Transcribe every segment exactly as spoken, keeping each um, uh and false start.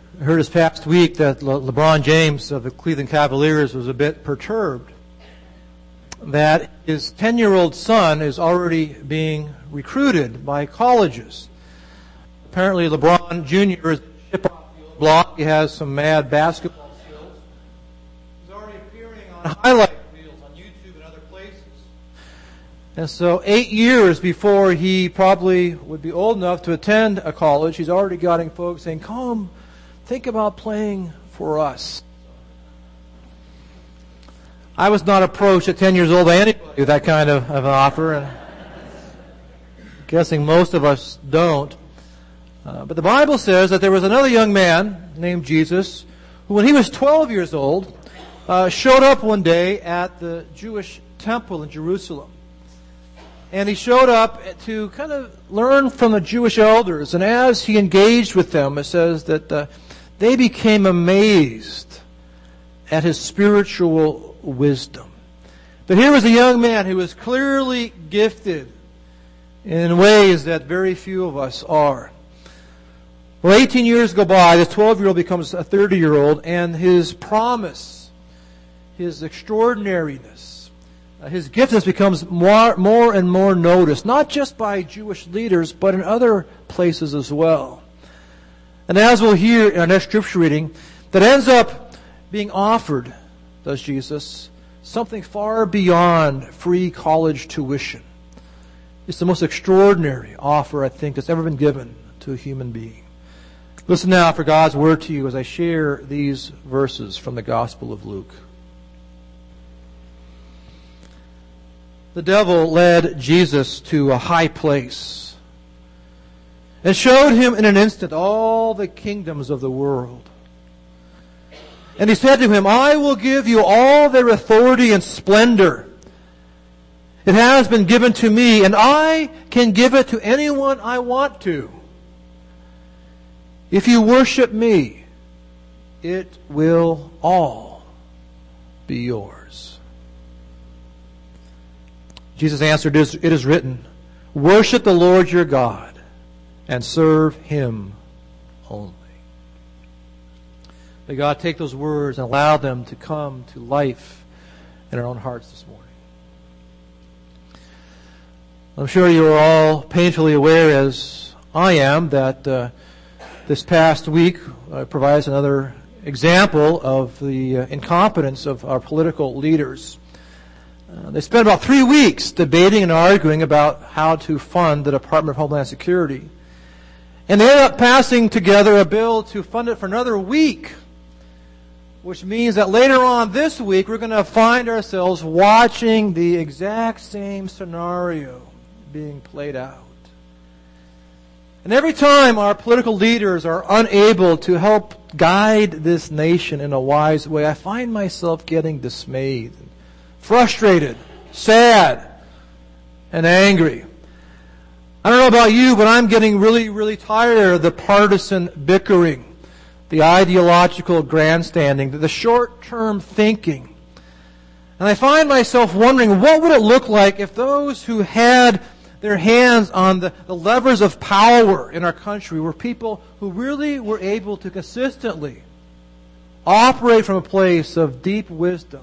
I heard this past week that Le- LeBron James of the Cleveland Cavaliers was a bit perturbed that his ten-year-old son is already being recruited by colleges. Apparently LeBron Junior is a chip off the old block. He has some mad basketball skills. He's already appearing on highlight reels on YouTube and other places. And so eight years before he probably would be old enough to attend a college, he's already getting folks saying, come, think about playing for us. I was not approached at ten years old by anybody with that kind of, of an offer, and I'm guessing most of us don't. Uh, but the Bible says that there was another young man named Jesus who, when he was twelve years old, uh, showed up one day at the Jewish temple in Jerusalem. And he showed up to kind of learn from the Jewish elders. And as he engaged with them, it says that uh, they became amazed at his spiritual wisdom. But here was a young man who was clearly gifted in ways that very few of us are. Well, eighteen years go by, this twelve-year-old becomes a thirty-year-old, and his promise, his extraordinariness, uh, his giftedness becomes more, more and more noticed, not just by Jewish leaders, but in other places as well. And as we'll hear in our next scripture reading, that ends up being offered, does Jesus, something far beyond free college tuition. It's the most extraordinary offer, I think, that's ever been given to a human being. Listen now for God's word to you as I share these verses from the Gospel of Luke. The devil led Jesus to a high place and showed him in an instant all the kingdoms of the world. And he said to him, I will give you all their authority and splendor. It has been given to me, and I can give it to anyone I want to. If you worship me, it will all be yours. Jesus answered, it is written, worship the Lord your God and serve Him only. May God take those words and allow them to come to life in our own hearts this morning. I'm sure you are all painfully aware, as I am, that uh, this past week uh, provides another example of the uh, incompetence of our political leaders. Uh, they spent about three weeks debating and arguing about how to fund the Department of Homeland Security. And they ended up passing together a bill to fund it for another week, which means that later on this week we're going to find ourselves watching the exact same scenario being played out. And every time our political leaders are unable to help guide this nation in a wise way, I find myself getting dismayed, frustrated, sad, and angry. I don't know about you, but I'm getting really, really tired of the partisan bickering, the ideological grandstanding, the short-term thinking. And I find myself wondering, what would it look like if those who had their hands on the, the levers of power in our country were people who really were able to consistently operate from a place of deep wisdom,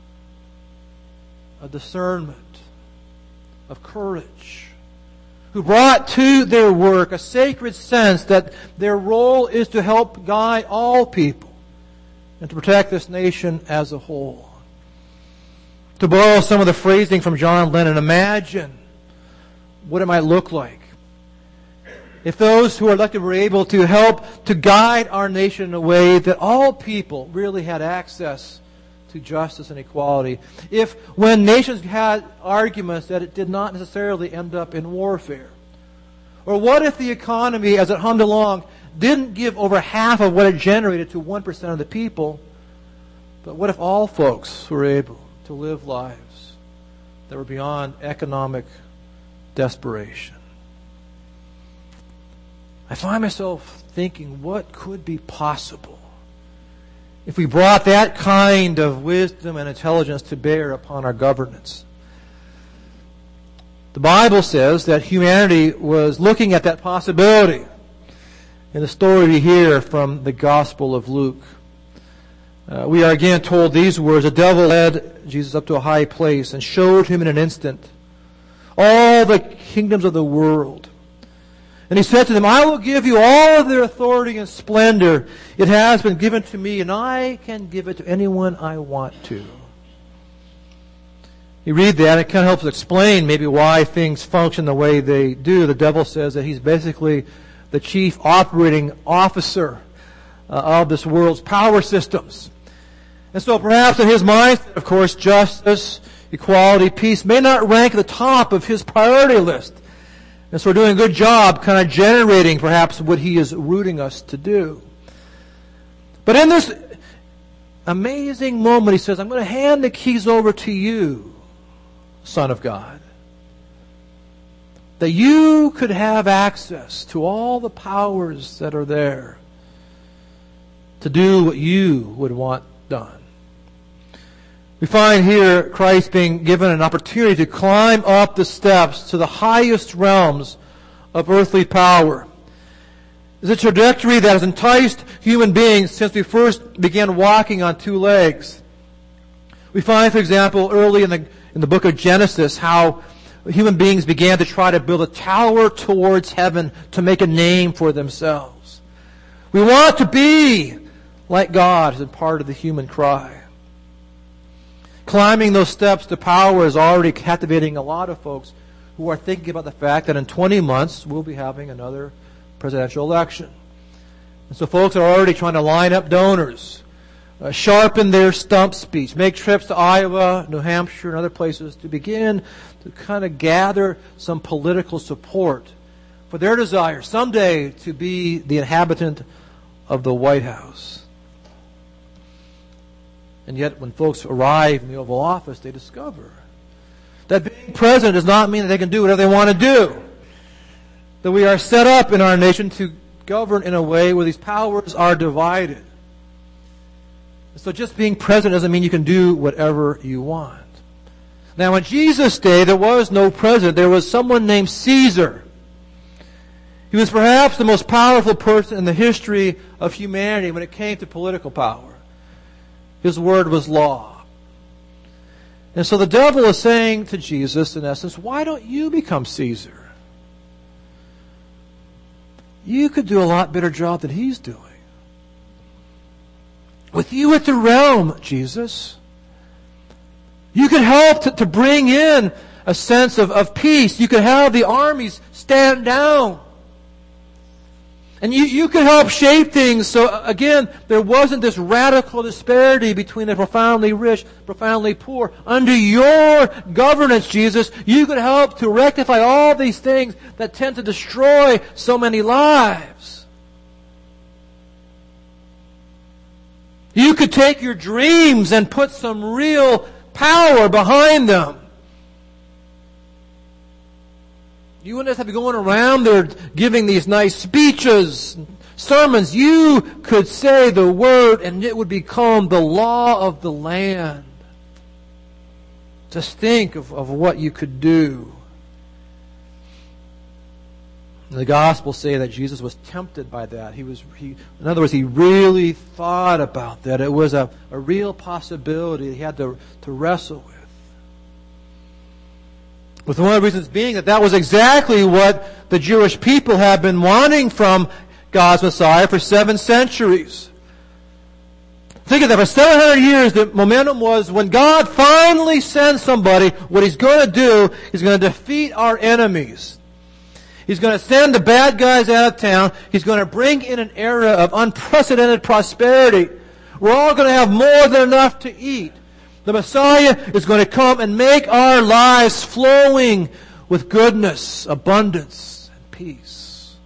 of discernment, of courage, who brought to their work a sacred sense that their role is to help guide all people and to protect this nation as a whole. To borrow some of the phrasing from John Lennon, imagine what it might look like if those who are elected were able to help to guide our nation in a way that all people really had access to justice and equality. If when nations had arguments that it did not necessarily end up in warfare. Or what if the economy as it hummed along didn't give over half of what it generated to one percent of the people, but what if all folks were able to live lives that were beyond economic desperation? I find myself thinking, what could be possible if we brought that kind of wisdom and intelligence to bear upon our governance? The Bible says that humanity was looking at that possibility. in the story we hear from the Gospel of Luke. Uh, we are again told these words: the devil led Jesus up to a high place and showed him in an instant all the kingdoms of the world. And he said to them, I will give you all of their authority and splendor. It has been given to me, and I can give it to anyone I want to. You read that, it kind of helps explain maybe why things function the way they do. The devil says that he's basically the chief operating officer uh, of this world's power systems. And so perhaps in his mind, of course, justice, equality, peace may not rank at the top of his priority list. And so we're doing a good job kind of generating perhaps what he is rooting us to do. But in this amazing moment, he says, I'm going to hand the keys over to you, Son of God, that you could have access to all the powers that are there to do what you would want done. We find here Christ being given an opportunity to climb up the steps to the highest realms of earthly power. It's a trajectory that has enticed human beings since we first began walking on two legs. We find, for example, early in the in the book of Genesis, how human beings began to try to build a tower towards heaven to make a name for themselves. We want to be like God as part of the human cry. Climbing those steps to power is already captivating a lot of folks who are thinking about the fact that in twenty months we'll be having another presidential election. And so folks are already trying to line up donors, uh, sharpen their stump speech, make trips to Iowa, New Hampshire, and other places to begin to kind of gather some political support for their desire someday to be the inhabitant of the White House. And yet when folks arrive in the Oval Office, they discover that being president does not mean that they can do whatever they want to do. That we are set up in our nation to govern in a way where these powers are divided. So just being president doesn't mean you can do whatever you want. Now in Jesus' day, there was no president. There was someone named Caesar. He was perhaps the most powerful person in the history of humanity when it came to political power. His word was law. And so the devil is saying to Jesus, in essence, why don't you become Caesar? You could do a lot better job than he's doing. With you at the realm, Jesus, you could help to, to bring in a sense of, of peace. You could have the armies stand down. And you, you could help shape things so, again, there wasn't this radical disparity between the profoundly rich, profoundly poor. Under your governance, Jesus, you could help to rectify all these things that tend to destroy so many lives. You could take your dreams and put some real power behind them. You wouldn't just have to be going around there giving these nice speeches, sermons. You could say the word and it would become the law of the land. Just think of, of what you could do. The Gospels say that Jesus was tempted by that. He was, he, in other words, he really thought about that. It was a, a real possibility he had to, to wrestle with. With one of the reasons being that that was exactly what the Jewish people have been wanting from God's Messiah for seven centuries. Think of that. For seven hundred years, the momentum was when God finally sends somebody, what He's going to do, He's going to defeat our enemies. He's going to send the bad guys out of town. He's going to bring in an era of unprecedented prosperity. We're all going to have more than enough to eat. The Messiah is going to come and make our lives flowing with goodness, abundance, and peace.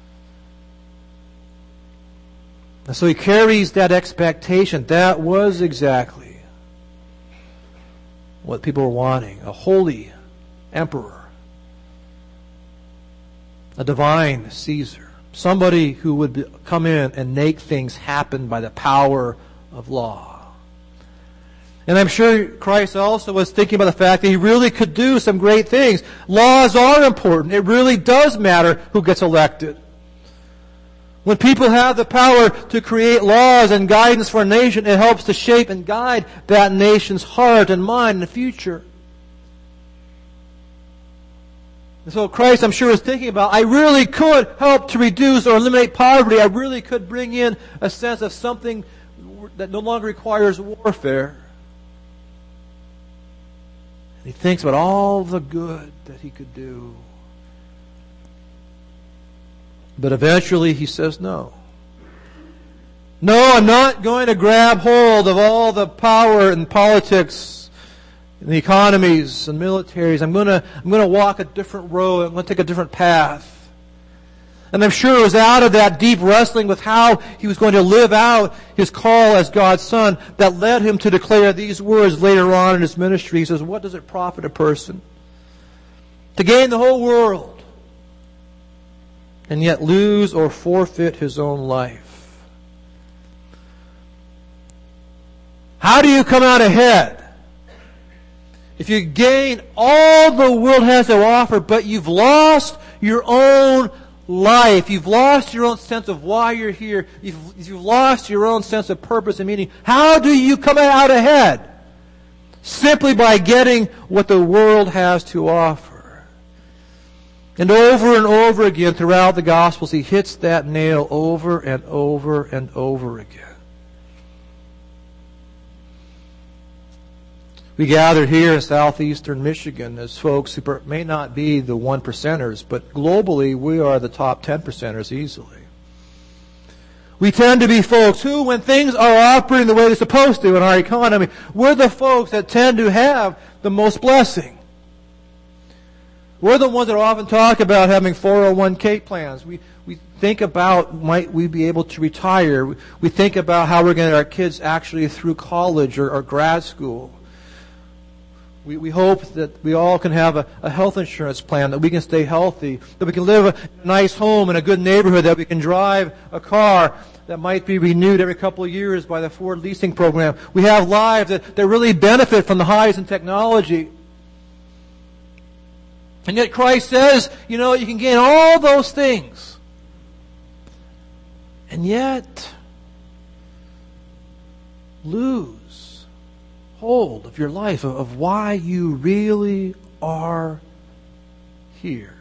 And so he carries that expectation. That was exactly what people were wanting. A holy emperor. A divine Caesar. Somebody who would come in and make things happen by the power of law. And I'm sure Christ also was thinking about the fact that He really could do some great things. Laws are important. It really does matter who gets elected. When people have the power to create laws and guidance for a nation, it helps to shape and guide that nation's heart and mind in the future. And so Christ, I'm sure, is thinking about, I really could help to reduce or eliminate poverty. I really could bring in a sense of something that no longer requires warfare. And he thinks about all the good that he could do. But eventually he says no. No, I'm not going to grab hold of all the power and politics and the economies and militaries. I'm going to, I'm going to walk a different road. I'm going to take a different path. And I'm sure it was out of that deep wrestling with how he was going to live out his call as God's Son that led him to declare these words later on in his ministry. He says, what does it profit a person to gain the whole world and yet lose or forfeit his own life? How do you come out ahead if you gain all the world has to offer, but you've lost your own life? You've lost your own sense of why you're here. You've, you've lost your own sense of purpose and meaning. How do you come out ahead? Simply by getting what the world has to offer. And over and over again throughout the Gospels, he hits that nail over and over and over again. We gathered here in southeastern Michigan as folks who may not be the one percenters, but globally we are the top ten percenters easily. We tend to be folks who, when things are operating the way they're supposed to in our economy, we're the folks that tend to have the most blessing. We're the ones that often talk about having four oh one k plans. We we think about, might we be able to retire? We, we think about how we're going to get our kids actually through college or, or grad school. We, we hope that we all can have a, a health insurance plan, that we can stay healthy, that we can live a nice home in a good neighborhood, that we can drive a car that might be renewed every couple of years by the Ford leasing program. We have lives that, that really benefit from the highs in technology. And yet Christ says, you know, you can gain all those things. And yet lose hold of your life, of, of why you really are here.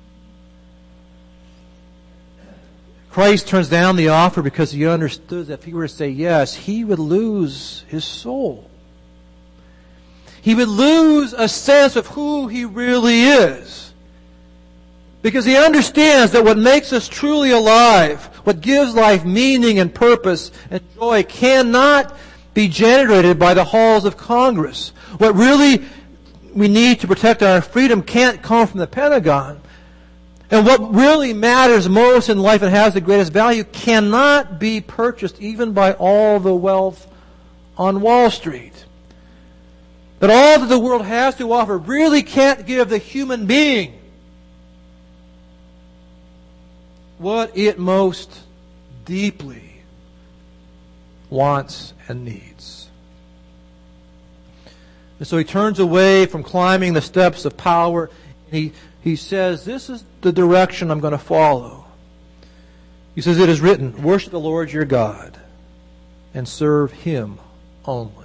Christ turns down the offer because he understood that if he were to say yes, he would lose his soul. He would lose a sense of who he really is. Because he understands that what makes us truly alive, what gives life meaning and purpose and joy, cannot be generated by the halls of Congress. What really we need to protect our freedom can't come from the Pentagon. And what really matters most in life and has the greatest value cannot be purchased even by all the wealth on Wall Street. That all that the world has to offer really can't give the human being what it most deeply wants and needs. And so he turns away from climbing the steps of power. And he, he says, this is the direction I'm going to follow. He says, it is written, worship the Lord your God and serve him only.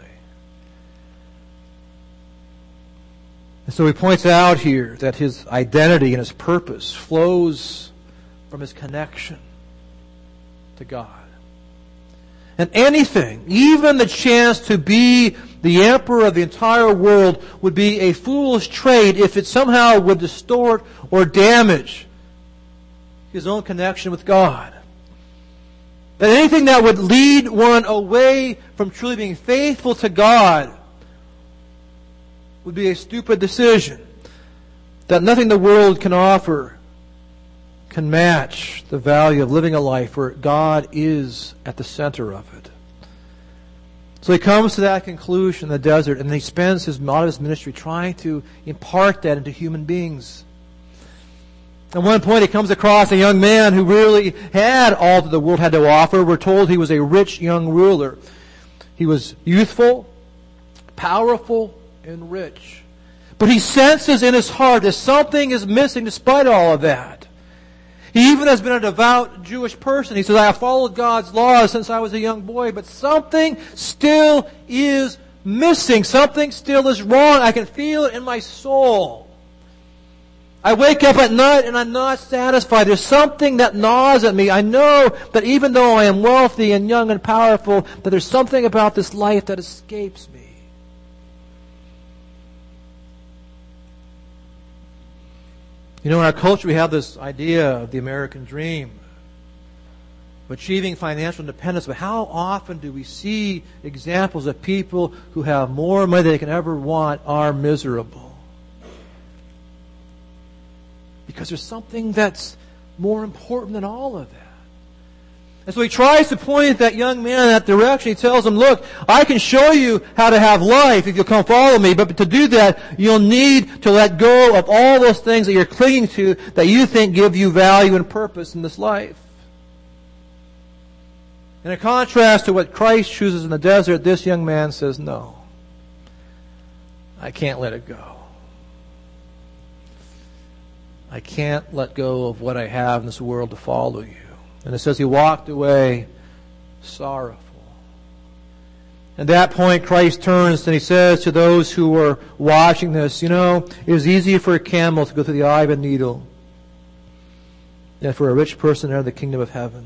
And so he points out here that his identity and his purpose flows from his connection to God. And anything, even the chance to be the emperor of the entire world, would be a foolish trade if it somehow would distort or damage his own connection with God. That anything that would lead one away from truly being faithful to God would be a stupid decision. That nothing the world can offer can match the value of living a life where God is at the center of it. So he comes to that conclusion in the desert, and he spends his modest ministry trying to impart that into human beings. At one point he comes across a young man who really had all that the world had to offer. We're told he was a rich young ruler. He was youthful, powerful, and rich. But he senses in his heart that something is missing despite all of that. He even has been a devout Jewish person. He says, I have followed God's laws since I was a young boy, but something still is missing. Something still is wrong. I can feel it in my soul. I wake up at night and I'm not satisfied. There's something that gnaws at me. I know that even though I am wealthy and young and powerful, that there's something about this life that escapes me. You know, in our culture we have this idea of the American dream, of achieving financial independence, but how often do we see examples of people who have more money than they can ever want are miserable? Because there's something that's more important than all of that. And so he tries to point that young man in that direction. He tells him, look, I can show you how to have life if you'll come follow me. But to do that, you'll need to let go of all those things that you're clinging to that you think give you value and purpose in this life. And in contrast to what Christ chooses in the desert, this young man says, no, I can't let it go. I can't let go of what I have in this world to follow you. And it says he walked away sorrowful. At that point, Christ turns and he says to those who were watching this, you know, it is easier for a camel to go through the eye of a needle than for a rich person to enter the kingdom of heaven.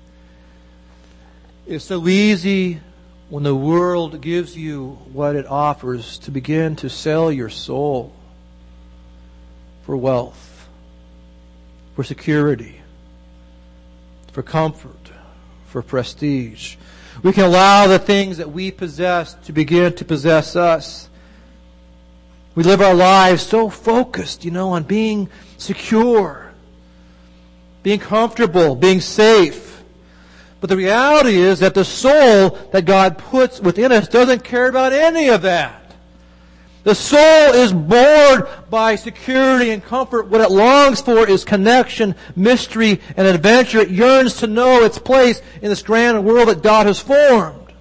It's so easy when the world gives you what it offers to begin to sell your soul for wealth, for security, for comfort, for prestige. We can allow the things that we possess to begin to possess us. We live our lives so focused, you know, on being secure, being comfortable, being safe. But the reality is that the soul that God puts within us doesn't care about any of that. The soul is bored by security and comfort. What it longs for is connection, mystery, and adventure. It yearns to know its place in this grand world that God has formed.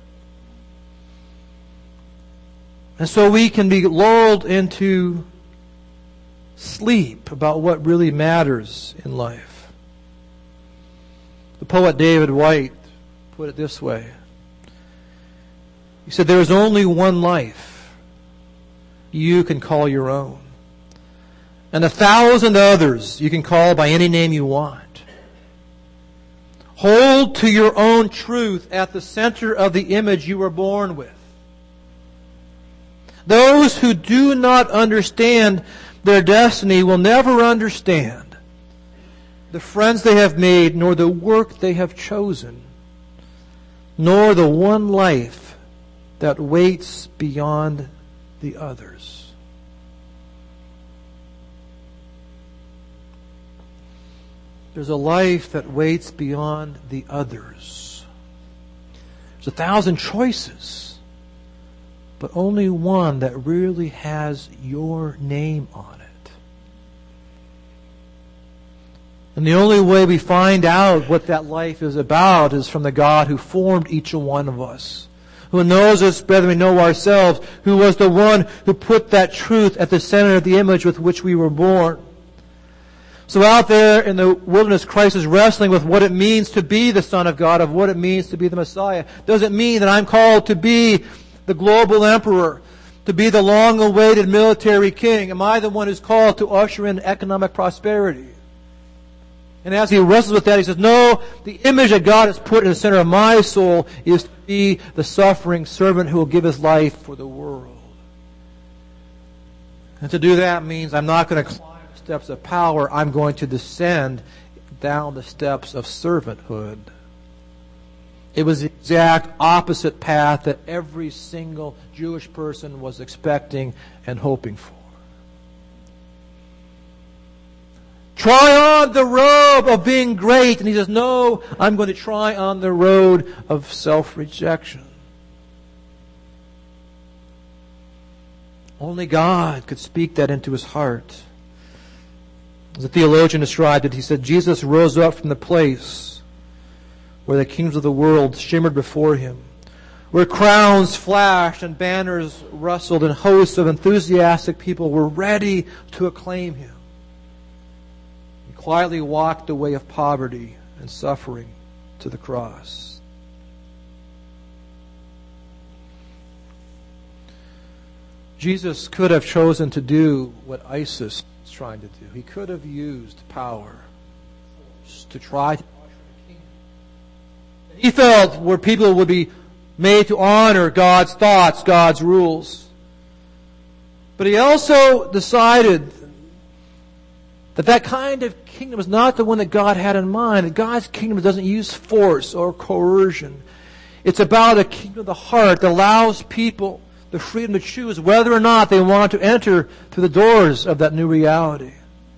And so we can be lulled into sleep about what really matters in life. The poet David White put it this way. He said, there is only one life you can call your own, and a thousand others you can call by any name you want. Hold to your own truth at the center of the image you were born with. Those who do not understand their destiny will never understand the friends they have made, nor the work they have chosen, nor the one life that waits beyond the others. There's a life that waits beyond the others. There's a thousand choices, but only one that really has your name on it. And the only way we find out what that life is about is from the God who formed each one of us, who knows us better than we know ourselves, who was the one who put that truth at the center of the image with which we were born. So out there in the wilderness, Christ is wrestling with what it means to be the Son of God, of what it means to be the Messiah. Does it mean that I'm called to be the global emperor, to be the long-awaited military king? Am I the one who's called to usher in economic prosperity? And as he wrestles with that, he says, no, the image that God has put in the center of my soul is to be the suffering servant who will give his life for the world. And to do that means I'm not going to climb the steps of power. I'm going to descend down the steps of servanthood. It was the exact opposite path that every single Jewish person was expecting and hoping for. Try on the robe of being great. And he says, no, I'm going to try on the road of self-rejection. Only God could speak that into his heart. As a theologian described it, he said, Jesus rose up from the place where the kingdoms of the world shimmered before him, where crowns flashed and banners rustled and hosts of enthusiastic people were ready to acclaim him. quietly walked the way of poverty and suffering to the cross. Jesus could have chosen to do what ISIS was trying to do. He could have used power to try to usher in a kingdom. He felt where people would be made to honor God's thoughts, God's rules. But he also decided that that kind of kingdom is not the one that God had in mind. That God's kingdom doesn't use force or coercion. It's about a kingdom of the heart that allows people the freedom to choose whether or not they want to enter through the doors of that new reality.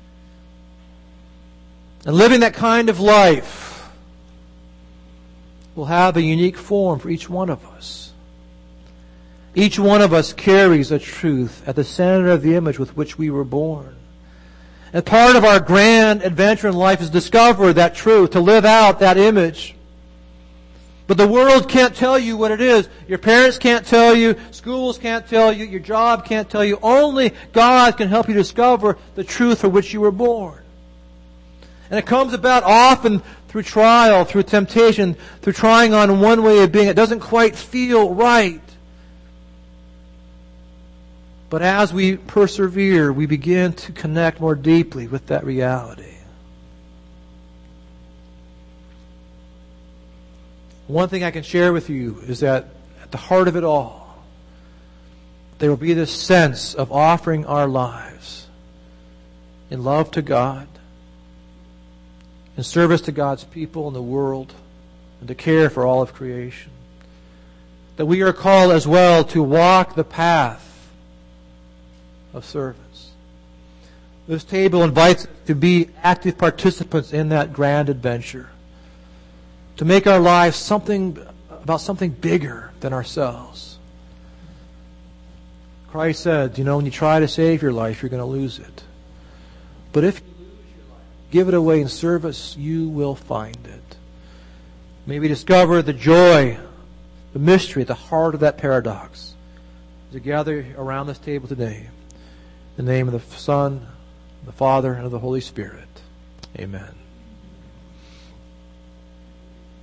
And living that kind of life will have a unique form for each one of us. Each one of us carries a truth at the center of the image with which we were born. And part of our grand adventure in life is to discover that truth, to live out that image. But the world can't tell you what it is. Your parents can't tell you. Schools can't tell you. Your job can't tell you. Only God can help you discover the truth for which you were born. And it comes about often through trial, through temptation, through trying on one way of being. It doesn't quite feel right. But as we persevere, we begin to connect more deeply with that reality. One thing I can share with you is that at the heart of it all, there will be this sense of offering our lives in love to God, in service to God's people in the world, and to care for all of creation. That we are called as well to walk the path of service. This table invites us to be active participants in that grand adventure. To make our lives something about something bigger than ourselves. Christ said, you know, when you try to save your life, you're going to lose it. But if you lose your life, give it away in service, you will find it. May we discover the joy, the mystery at the heart of that paradox as we gather around this table today. In the name of the Son, the Father, and of the Holy Spirit. Amen.